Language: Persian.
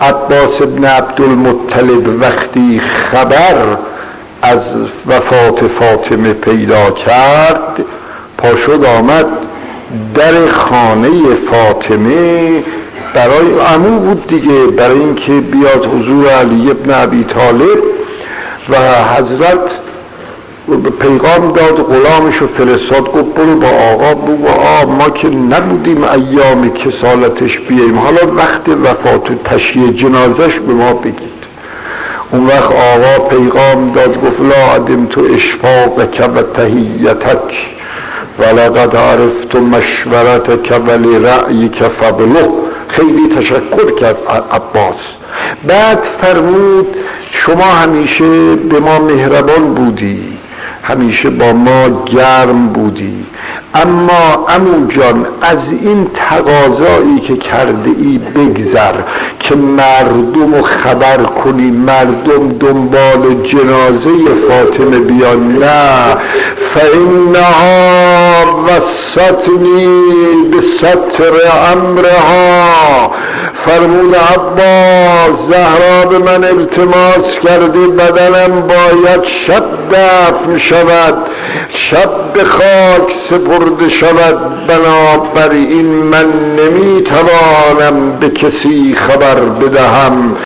عباس ابن عبدالمطلب وقتی خبر از وفات فاطمه پیدا کرد، پاشد آمد در خانه فاطمه، برای عمو بود دیگه، برای اینکه بیاد حضور علی ابن ابی طالب، و حضرت پیغام داد، غلامشو فرستاد، گفت برو با آقا بگو ما که نبودیم ایام کسالتش بیاییم، حالا وقت وفات و تشییع جنازش به ما بگید. اون وقت آقا پیغام داد، گفت لا عدمت اشفاقک و تحیتک ولقد عرفت مشورتک ولرأیک فضله. خیلی تشکر کرد عباس. بعد فرمود شما همیشه به ما مهربان بودی، همیشه با ما گرم بودی، اما عمو جان از این تقاضایی که کرده ای بگذر که مردم رو خبر کنی، مردم دنبال جنازه فاطمه بیان. نه، فإنها وصتنی بستر امرها. فرمود عباس زهرا به من التماس کرده بدنم باید شب دفن شود، شب به خاک سپرده شود، بنابراین من نمیتوانم به کسی خبر بدهم